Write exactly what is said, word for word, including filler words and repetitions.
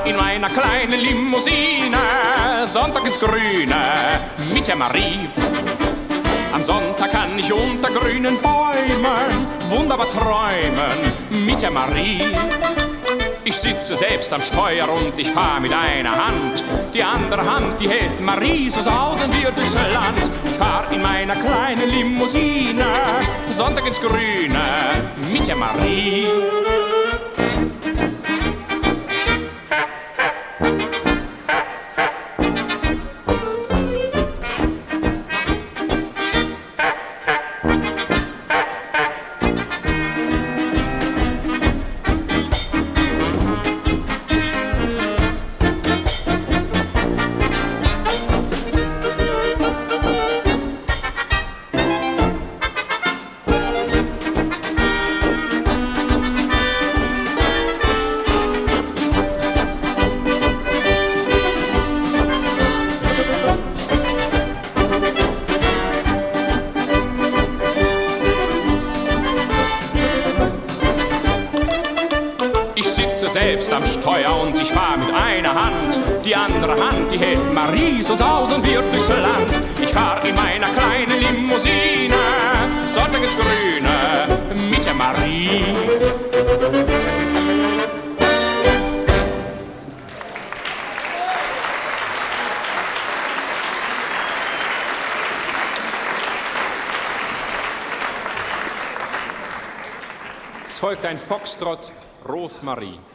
fahr in meiner kleinen Limousine Sonntag ins Grüne mit der Marie. Am Sonntag kann ich unter grünen Bäumen wunderbar träumen mit der Marie. Ich sitze selbst am Steuer und ich fahr mit einer Hand. Die andere Hand, die hält Marie, so sausen wir durchs Land. Ich fahr in meiner kleinen Limousine Sonntag ins Grüne mit der Marie. Ich sitze selbst am Steuer und ich fahr mit einer Hand. Die andere Hand, die hält Marie, so sausen wir durchs Land. Ich fahr in meiner kleinen Limousine Sonntag ins Grüne mit der Marie. Es folgt ein Foxtrott, Rosmarie.